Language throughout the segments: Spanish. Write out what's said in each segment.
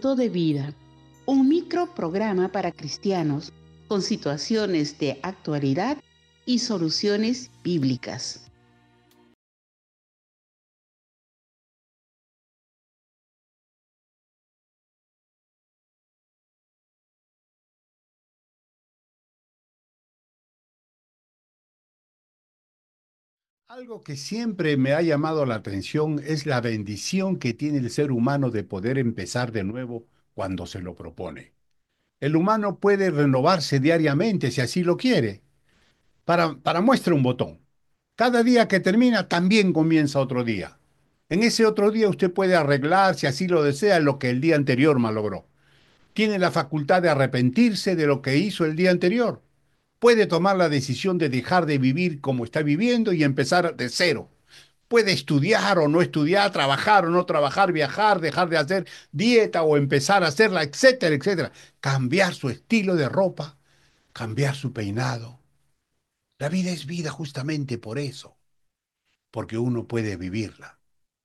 minuto de vida, un microprograma para cristianos con situaciones de actualidad y soluciones bíblicas. Algo que siempre me ha llamado la atención es la bendición que tiene el ser humano de poder empezar de nuevo cuando se lo propone. El humano puede renovarse diariamente si así lo quiere. Para muestra un botón. Cada día que termina también comienza otro día. En ese otro día usted puede arreglar, si así lo desea, lo que el día anterior malogró. Tiene la facultad de arrepentirse de lo que hizo el día anterior. Puede tomar la decisión de dejar de vivir como está viviendo y empezar de cero. Puede estudiar o no estudiar, trabajar o no trabajar, viajar, dejar de hacer dieta o empezar a hacerla, etcétera, etcétera. Cambiar su estilo de ropa, cambiar su peinado. La vida es vida justamente por eso, porque uno puede vivirla,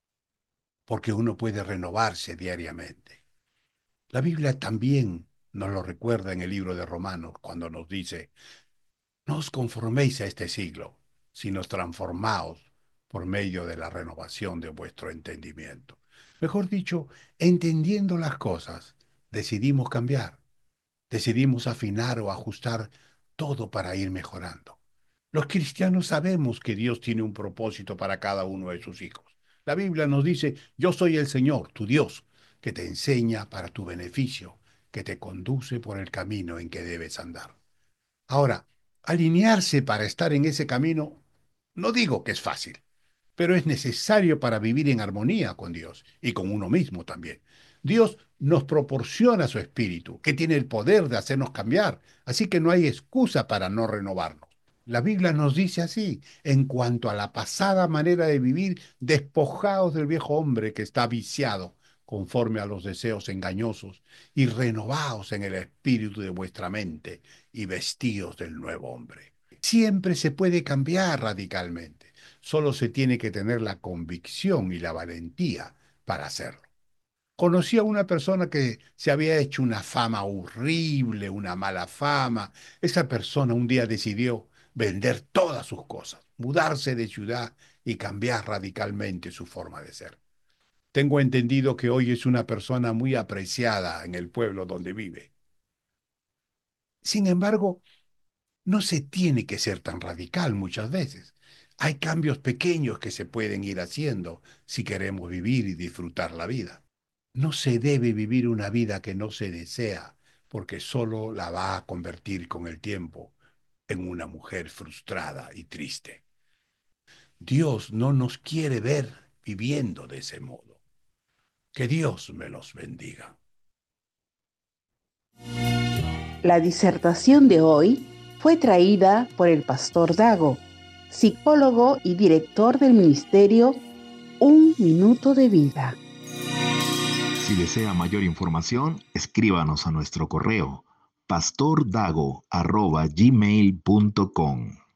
porque uno puede renovarse diariamente. La Biblia también nos lo recuerda en el libro de Romanos cuando nos dice: no os conforméis a este siglo, sino transformaos por medio de la renovación de vuestro entendimiento. Mejor dicho, entendiendo las cosas, decidimos cambiar, decidimos afinar o ajustar todo para ir mejorando. Los cristianos sabemos que Dios tiene un propósito para cada uno de sus hijos. La Biblia nos dice: yo soy el Señor, tu Dios, que te enseña para tu beneficio, que te conduce por el camino en que debes andar. Ahora, alinearse para estar en ese camino, no digo que es fácil, pero es necesario para vivir en armonía con Dios y con uno mismo también. Dios nos proporciona su espíritu, que tiene el poder de hacernos cambiar, así que no hay excusa para no renovarnos. La Biblia nos dice así: en cuanto a la pasada manera de vivir, despojaos del viejo hombre que está viciado conforme a los deseos engañosos, y renovaos en el espíritu de vuestra mente, y vestíos del nuevo hombre. Siempre se puede cambiar radicalmente, solo se tiene que tener la convicción y la valentía para hacerlo. Conocí a una persona que se había hecho una fama horrible, una mala fama. Esa persona un día decidió vender todas sus cosas, mudarse de ciudad y cambiar radicalmente su forma de ser. Tengo entendido que hoy es una persona muy apreciada en el pueblo donde vive. Sin embargo, no se tiene que ser tan radical muchas veces. Hay cambios pequeños que se pueden ir haciendo si queremos vivir y disfrutar la vida. No se debe vivir una vida que no se desea, porque solo la va a convertir con el tiempo en una mujer frustrada y triste. Dios no nos quiere ver viviendo de ese modo. Que Dios me los bendiga. La disertación de hoy fue traída por el pastor Dago, psicólogo y director del ministerio Un Minuto de Vida. Si desea mayor información, escríbanos a nuestro correo pastordago@gmail.com.